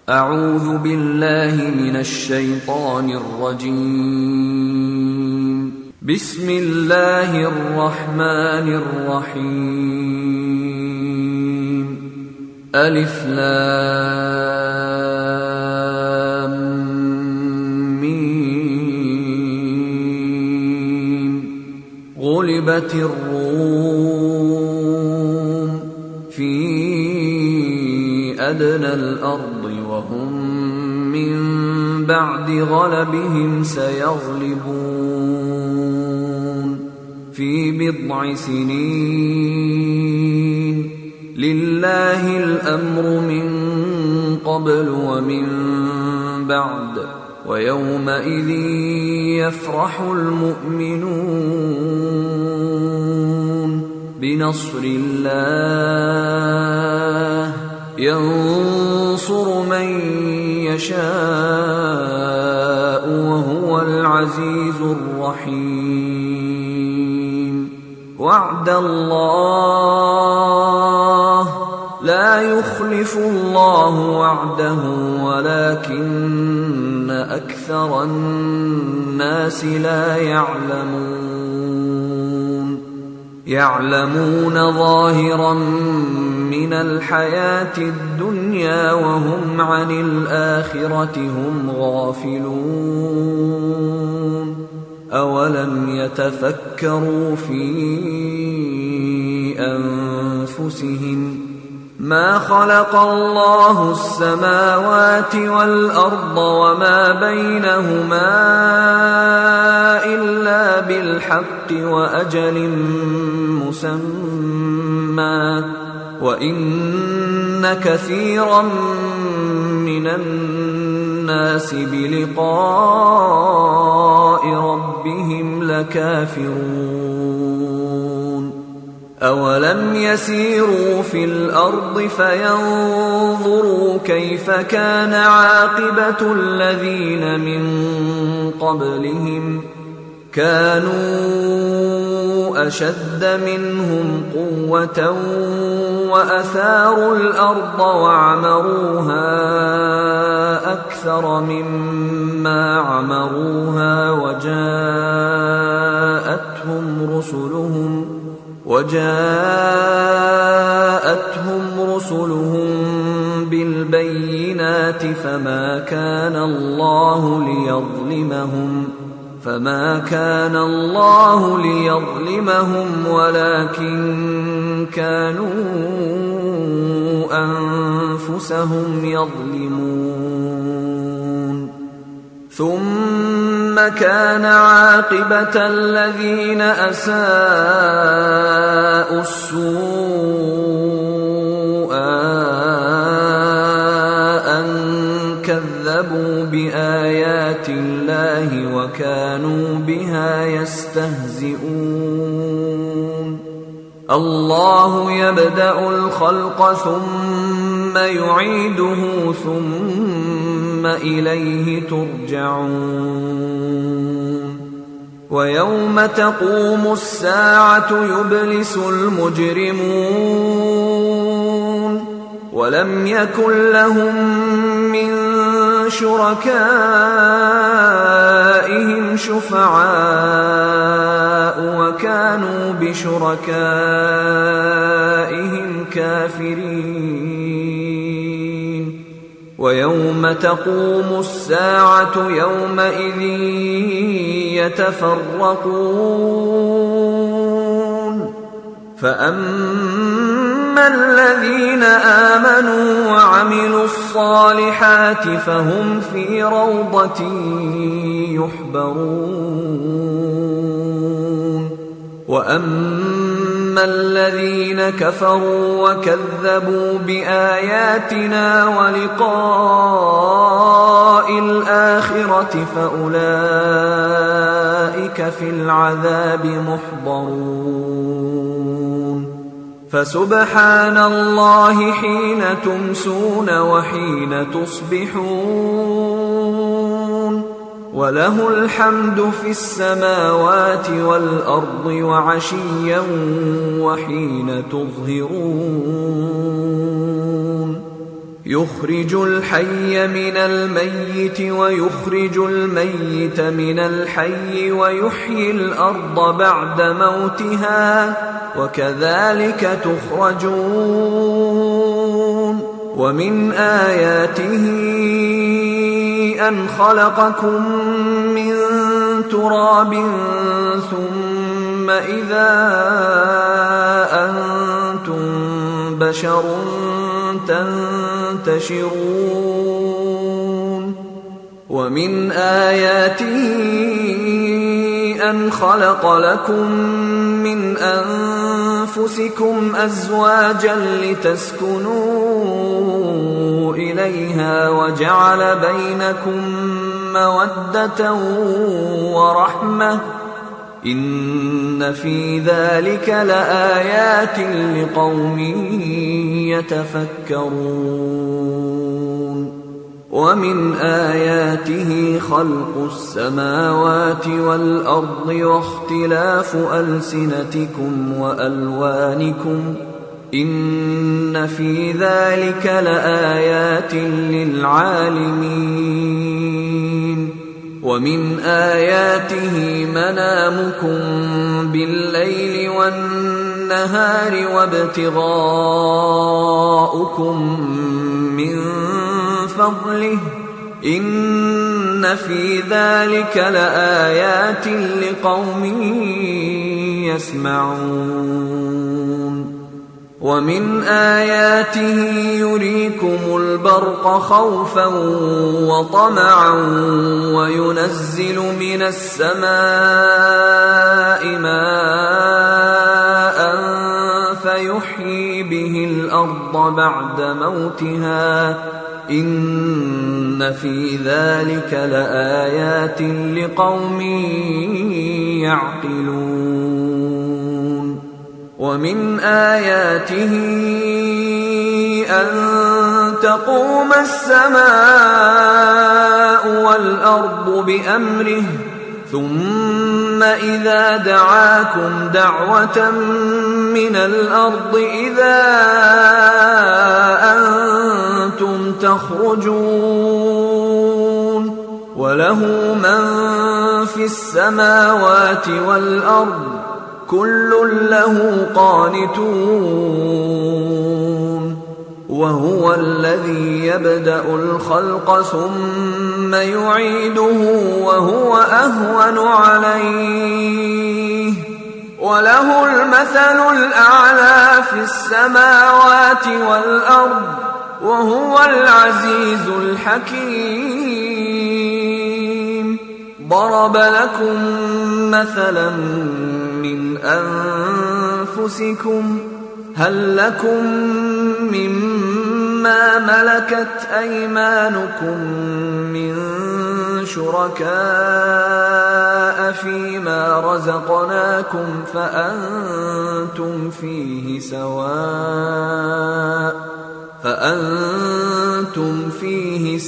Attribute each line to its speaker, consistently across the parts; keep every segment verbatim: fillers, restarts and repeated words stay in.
Speaker 1: أعوذ بالله من الشيطان الرجيم. بسم الله الرحمن الرحيم. ألف لام ميم. غلبت الروم في أدنى الأرض وهم من بعد غلبهم سيغلبون في بضع سنين. لله الأمر من قبل ومن بعد ويومئذ يفرح المؤمنون بنصر الله ينصر من يشاء وهو العزيز الرحيم. وعد الله لا يخلف الله وعده ولكن أكثر الناس لا يعلمون. يعلمون ظاهرا من الحياة الدنيا وهم عن الآخرة هم غافلون. أولم يتفكروا في أنفسهم ما خلق الله السماوات والأرض وما بينهما إلا بالحق وأجل مسمى وإن كثيرا من الناس بلقاء ربهم لكافرون. أولم يسيروا في الأرض فينظروا كيف كان عاقبة الذين من قبلهم كانوا أشد منهم قوة وأثاروا الأرض وعمروها أكثر مما عمروها وجاءتهم رسلهم وجاءتهم رسلهم بالبينات فما كان الله ليظلمهم فما كان الله ليظلمهم ولكن كانوا أنفسهم يظلمون. ثم كان عاقبة الذين أساءوا السوء أن كذبوا بآيات الله وكانوا بها يستهزئون. الله يبدأ الخلق ثم يعيده ثم إليه ترجعون. ويوم تقوم الساعة يبلس المجرمون ولم يكن لهم من شركائهم شفعاء وكانوا بشركائهم كافرين. ويوم تقوم الساعة يومئذ يتفرقون فأما الذين آمنوا وعملوا الصالحات فهم في روضة يحبرون. وأما الذين كفروا وكذبوا بآياتنا ولقاء الآخرة فأولئك في العذاب محضرون. فسبحان الله حين تمسون وحين تصبحون وله الحمد في السماوات والأرض وعشيا وحين تظهرون. يخرج الحي من الميت ويخرج الميت من الحي ويحيي الأرض بعد موتها وكذلك تخرجون. ومن آياته أن خلقكم من تراب ثم إذا أنتم بشر تنتشرون. ومن آياته أن خلق لكم من أنفسكم أزواجا لتسكنوا إليها وجعل بينكم مودة ورحمة إن في ذلك لآيات لقوم يتفكرون. ومن آياته خلق السماوات والأرض واختلاف ألسنتكم وألوانكم إن في ذلك لآيات للعالمين. ومن آياته منامكم بالليل والنهار وابتغاؤكم من فضله إن في ذلك لآيات لقوم يسمعون. ومن آياته يريكم البرق خوفا وطمعا وينزل من السماء ماء فيحيي به الأرض بعد موتها إن في ذلك لآيات لقوم يعقلون. ومن آياته أن تقوم السماء والأرض بأمره ثم إذا دعاكم دعوة من الأرض إذا أنتم تخرجون. وله من في السماوات والأرض كل له قانتون. وهو الذي يبدأ الخلق ثم يعيده وهو أهون عليه وله المثل الأعلى في السماوات والأرض وهو العزيز الحكيم. ضرب لكم مثلا من أنفسكم هل لكم مما ملكت أيمانكم من شركاء فيما رزقناكم فأنتم فيه سواء فأنتم فيه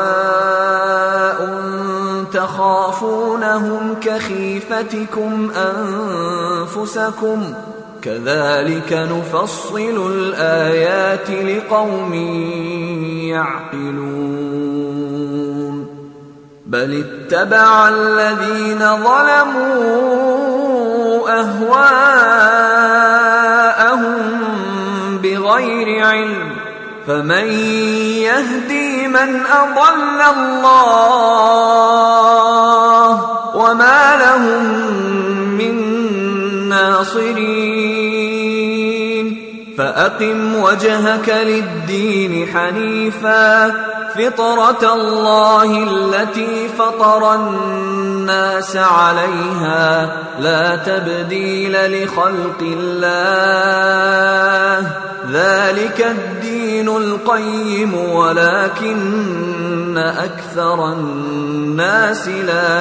Speaker 1: سواء تخافونهم كخيفتكم أنفسكم كذلك نفصل الآيات لقوم يعقلون. بل اتبع الذين ظلموا أهواءهم بغير علم فمن يهدي من أضل الله وما لهم من ناصرين. فأقم وجهك للدين حنيفا فطرة الله التي فطر الناس عليها لا تبديل لخلق الله ذلك الدين القيم ولكن أكثر الناس لا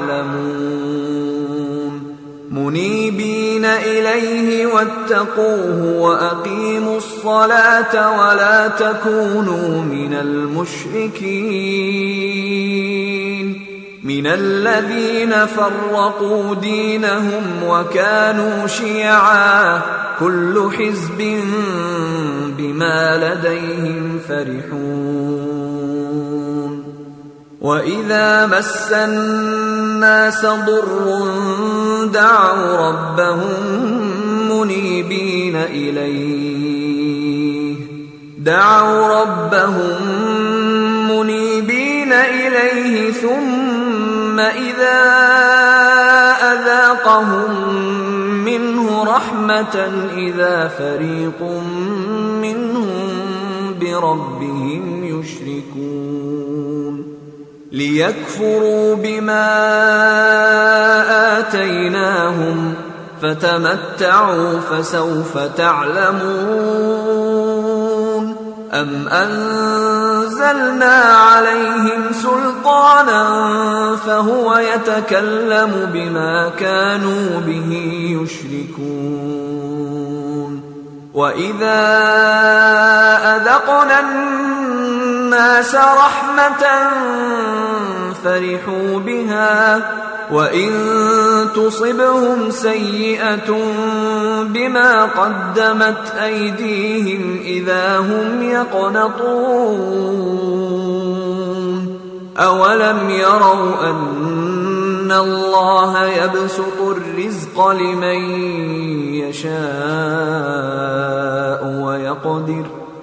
Speaker 1: يعلمون. منيبين إليه واتقوه وأقيموا الصلاة ولا تكونوا من المشركين. من الذين فرقوا دينهم وكانوا شيعا كل حزب بما لديهم فرحون وإذا مس الناس ضر دعوا ربهم منيبين إليه دعوا ربهم منيبين إليه ثم إذا أذاقهم منه رحمة إذا فريق منهم بربهم يشركون ليكفروا بما آتيناهم فتمتعوا فسوف تعلمون أم أنزلنا عليهم سلطانا فهو يتكلم بما كانوا به يشركون وإذا أذقنا الناس رحمة فرحوا بها وإن تصبهم سيئة بما قدمت أيديهم إذا هم يقنطون أولم يروا أن الله يبسط الرزق لمن يشاء ويقدر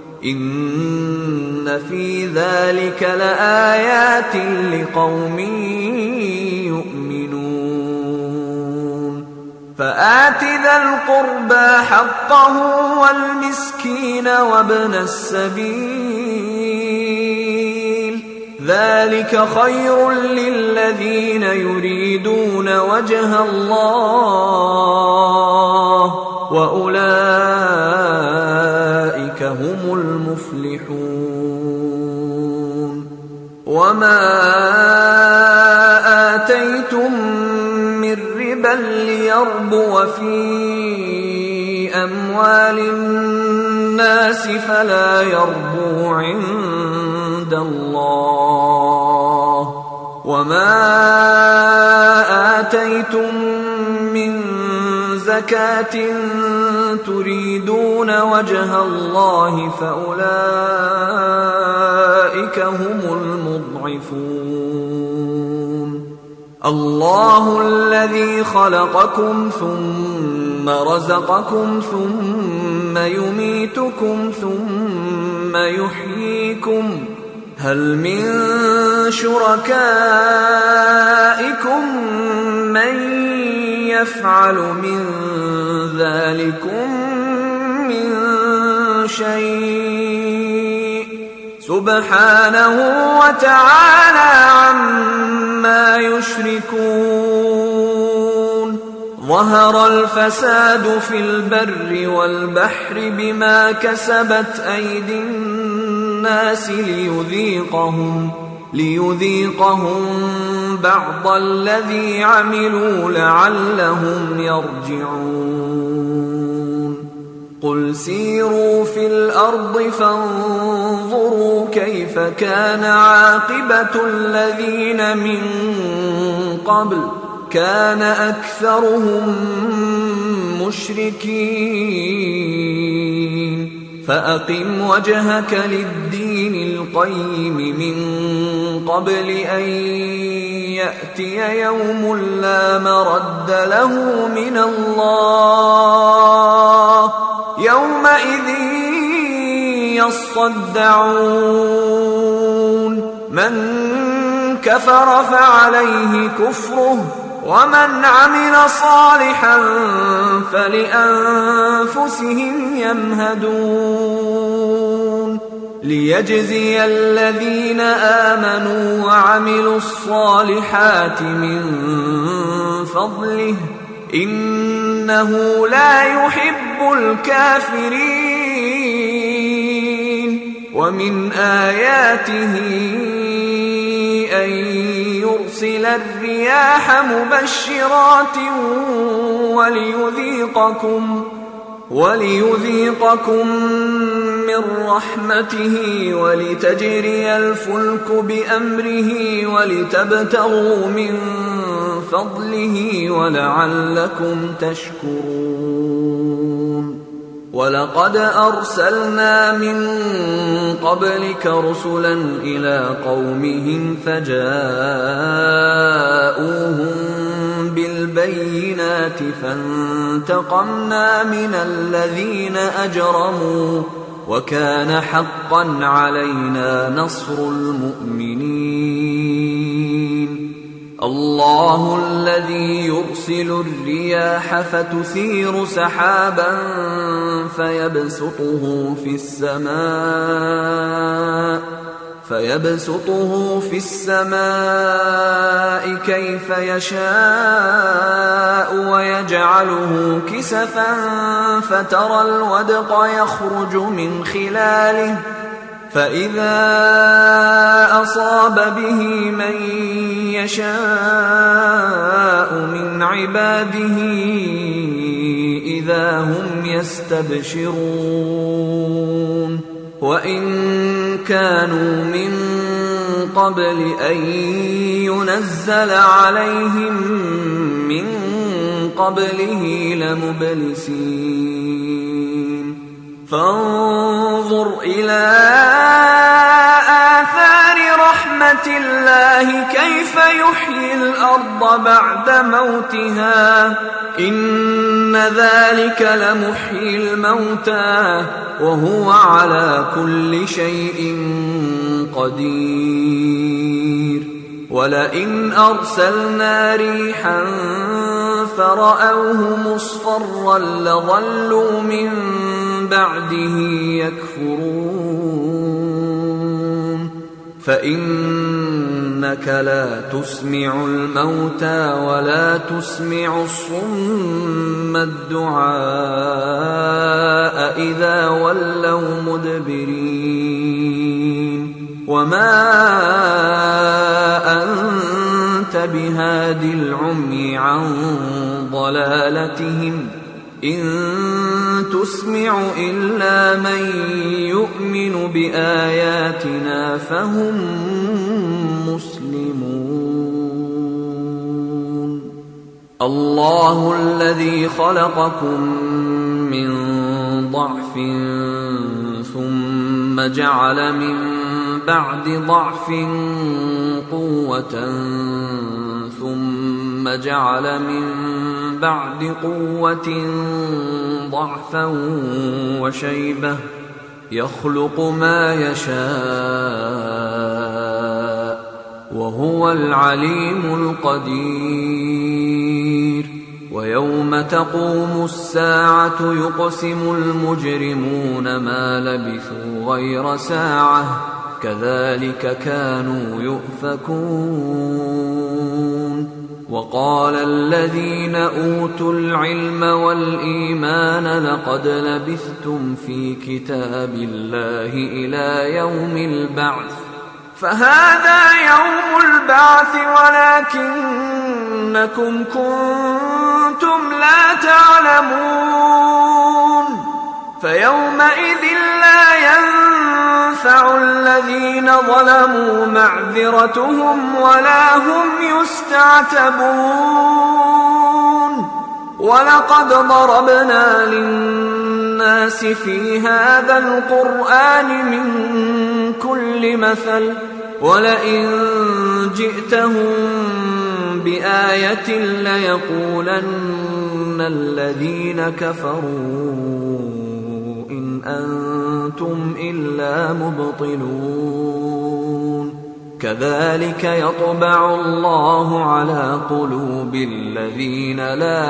Speaker 1: إن في ذلك لآيات لقوم يؤمنون فآت ذا القربى حقه والمسكين وابن السبيل ذلك خير للذين يريدون وجه الله وأولئك هم المفلحون وما آتيتم من ربا ليربو في أموال الناس فلا يربو عند الله وما آتيتم من زكاة تريدون وجه الله فأولئك هم المضعفون الله الذي خلقكم ثم رزقكم ثم يميتكم ثم يحييكم هل من شركائكم من يفعل من ذلكم من شيء سبحانه وتعالى عما يشركون ظهر الفساد في البر والبحر بما كسبت أيدي الناس ليذيقهم ليذيقهم بعض الذي عملوا لعلهم يرجعون قل سيروا في الأرض فانظروا كيف كان عاقبة الذين من قبل كان أكثرهم مشركين فأقم وجهك للدين القيم من قبل أن يأتي يوم لا مرد له من الله يومئذ يصدعون من كفر فعليه كفره ومن عمل صالحا فلأنفسهم يمهدون ليجزي الذين آمنوا وعملوا الصالحات من فضله إنه لا يحب الكافرين ومن آياته أن يرسل الرياح مبشرات وليذيقكم وليذيقكم من رحمته ولتجري الفلك بأمره ولتبتغوا من فضله ولعلكم تشكرون ولقد أرسلنا من قبلك رسلا إلى قومهم فجاءوهم بالبينات فانتقمنا من الذين أجرموا وكان حقا علينا نصر المؤمنين الله الذي يرسل الرياح فتثير سحابا فيبسطه في السماء فيبسطه في السماء كيف يشاء ويجعله كسفا فترى الودق يخرج من خلاله فإذا أصاب به من يشاء من عباده إذا هم يستبشرون وإن كانوا من قبل أن ينزل عليهم من قبله لمبلسين فانظر إلى آثار رحمة الله كيف يحيي الأرض بعد موتها إن ذلك لمحيي الموتى وهو على كل شيء قدير ولئن أرسلنا ريحا فرأوه مصفرا لظلوا من بعده يكفرون فإنك لا تسمع الموتى ولا تسمع الصم الدعاء إذا ولوا مدبرين وما أنت بهاد العمي عن ضلالتهم إن تسمع إلا من يؤمن بآياتنا فهم مسلمون الله الذي خلقكم من ضعف ثم جعل من بعد ضعف قوة ثم جعل من بعد قوة ضعفا وشيبة يخلق ما يشاء وهو العليم القدير ويوم تقوم الساعة يقسم المجرمون ما لبثوا غير ساعة كذلك كانوا يؤفكون وقال الذين أوتوا العلم والإيمان لقد لبثتم في كتاب الله إلى يوم البعث فهذا يوم البعث ولكنكم كنتم لا تعلمون فيومئذ لا ينفع الذين ظلموا معذرتهم ولا هم يستعتبون ولقد ضربنا للناس في هذا القرآن من كل مثل ولئن جئتهم بآية ليقولن الذين كفروا إن أنتم إلا مبطلون كذلك يطبع الله على قلوب الذين لا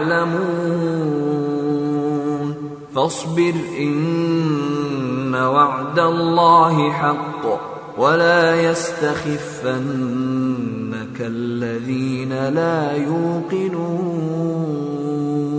Speaker 1: يعلمون فاصبر إن وعد الله حق ولا يستخفنك الذين لا يوقنون